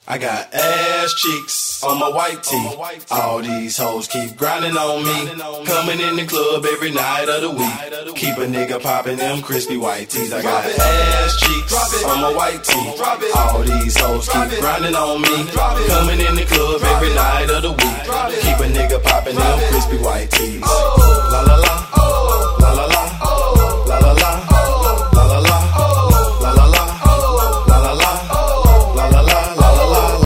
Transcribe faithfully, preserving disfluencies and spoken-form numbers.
I got ass cheeks on my white tee. All these hoes keep grinding on me. Coming in the club every night of the week. Keep a nigga popping them crispy white tees. I got ass cheeks on my white tee. All these hoes keep grinding on me. Coming in the club every night of the week. Keep a nigga popping them crispy white tees. La la la.